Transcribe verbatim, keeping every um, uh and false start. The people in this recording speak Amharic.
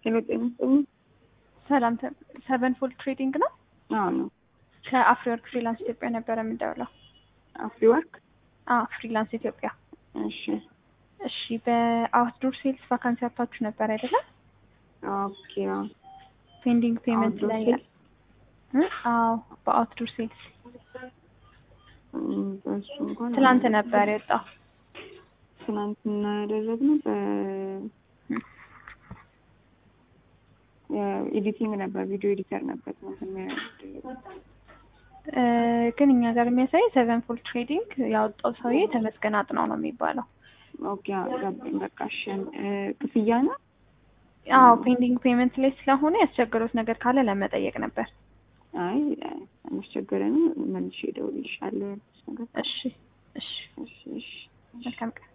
ሄሎ ጤና ሰላም ሰቨን ፎልድ ትሬዲንግ ነው። አዎ ነው። ከአፍሪወርክ ፍሪላንስ ኢትዮጵያ ነበረ የምንደውለው። አፍሪወርክ አዎ ፍሪላንስ ኢትዮጵያ። እሺ እሺ በአውትዶር ሴልስ ቫካንሲ አውጥታችሁ ነበር አይደለ? ኦኬ አዎ። ፔንዲንግ ፔመንት Outdoor ላይ sales? እ አዎ በአውትዶር ሴልስ እም፣ በሱ እንኳን ትናንት ነበር የወጣው። ትናንትና ያደረግነው በ ኤዲቲንግ ነበር፣ ቪዲዮ ኤዲተር ነበር ትናንትና ያደረግነው። እ ግን እኛ ጋር የሚያሳይ ሰቨን ፎልድ ትሬዲንግ ያወጣው ሰውዬ ተመስገን አጥናው ነው የሚባለው። ኦኬ ገባኝ። በቃ እሺ እ ክፍያ ነው? አዎ ፔንዲንግ ፔመንት ላይ ስለሆነ ያስቸገሩት ነገር ካለ ለመጠየቅ ነበር። አይ አስቸገረንም፣ መልሼ እደውልልሻለሁ ያልኩሽ ነገር። እሺ እሺ እሺ እሺ መልካም ቀን።